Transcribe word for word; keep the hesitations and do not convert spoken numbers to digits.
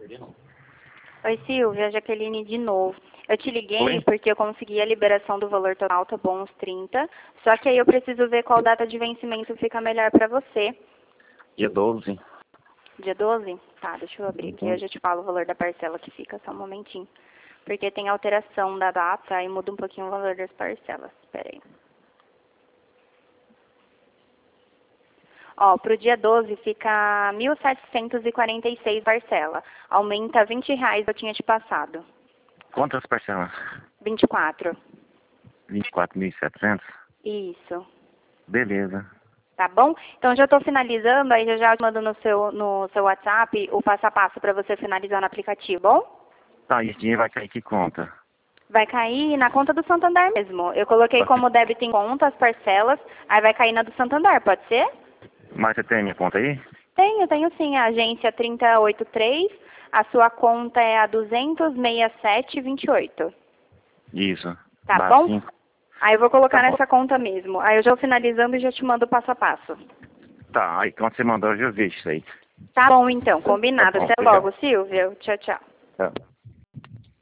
Oi, Silvia, Jaqueline de novo. Eu te liguei Oi? porque eu consegui a liberação do valor total, tá bom, uns trinta. Só que aí eu preciso ver qual data de vencimento fica melhor pra você. Dia doze. Dia doze? Tá, deixa eu abrir aqui, Uhum. eu já te falo o valor da parcela que fica, só um momentinho. Porque tem alteração da data e muda um pouquinho o valor das parcelas. Espera aí. Ó, pro dia doze fica mil setecentos e quarenta e seis parcela. Aumenta vinte reais que eu tinha te passado. Quantas parcelas? vinte e quatro. vinte e quatro mil e setecentos? Isso. Beleza. Tá bom? Então já estou finalizando, aí eu já mando no seu, no seu WhatsApp o passo a passo para você finalizar no aplicativo, bom? Tá, esse dinheiro vai cair que conta? Vai cair na conta do Santander mesmo. Eu coloquei Você- como débito em conta as parcelas, aí vai cair na do Santander, pode ser? Mas você tem minha conta aí? Tenho, tenho sim, a agência trinta e oito três, a sua conta é a duzentos, sessenta e sete, vinte e oito. Isso. Tá Dá bom? cinco. Aí eu vou colocar Tá bom. nessa conta mesmo. Aí eu já vou finalizando e já te mando o passo a passo. Tá, aí quando você mandar eu já vejo isso aí. Tá bom então, Tá combinado. bom, Até obrigado. logo, Silvia. Tchau, tchau. Tá.